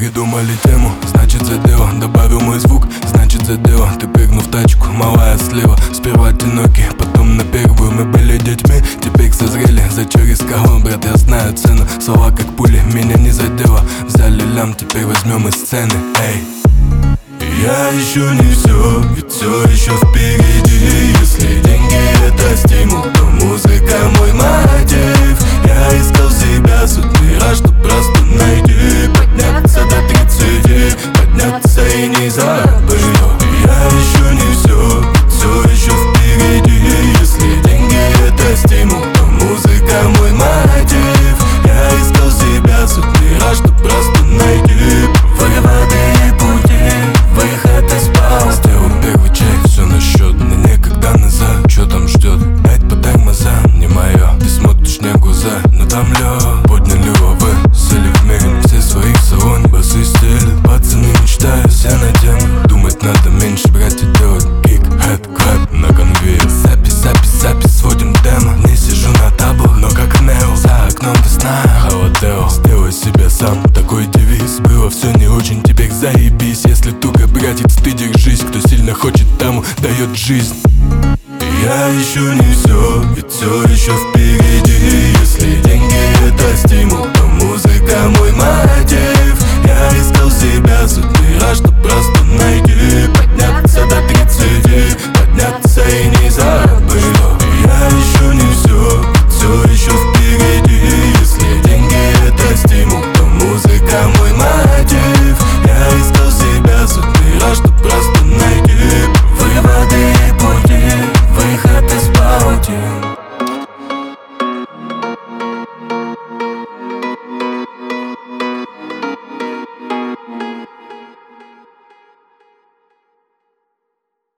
Придумали тему, значит за дело. Добавил мой звук, значит за дело. Ты прыгнул в тачку, малая слева. Сперва одинокий, потом на первую. Мы были детьми, теперь созрели. За через кого, брат, я знаю цену. Слова как пули, меня не задело. Взяли лям, теперь возьмем из сцены. Эй. Я еще не все, ведь все еще впереди. Если деньги это стимул, то музыка мой мотив. Я искал себя сотни раз, чтоб просто найти. Подняться до 30, подняться и не забыть. Я еще не все еще впереди. Если деньги это стимул, то музыка мой мотив. Я искал себя сотни раз, чтоб просто найти. Воеводные пути, выход из пауз. Сделал первый чек, все на счет, мне некогда назад. Че там ждет? Дать по тормозам, не мое. Ты смотришь мне в глаза, но там лед. Подняли лавы, сели в мире. Все свои в салоне, басы стелят. Пацаны мечтают, все на тему. Думать надо меньше, брать и делать. Кик, хэт, клэп на конвейер. Запись, сводим демо. Не сижу на таблах, но как Нео. За окном весна, холодео. Сделай себя сам, такой девиз. Было все не очень, теперь заебись. Если туго, братец, ты держись. Кто сильно хочет, тому дает жизнь. Я еще не все, ведь все еще впереди. Если деньги это стимул, то музыка мой мотив.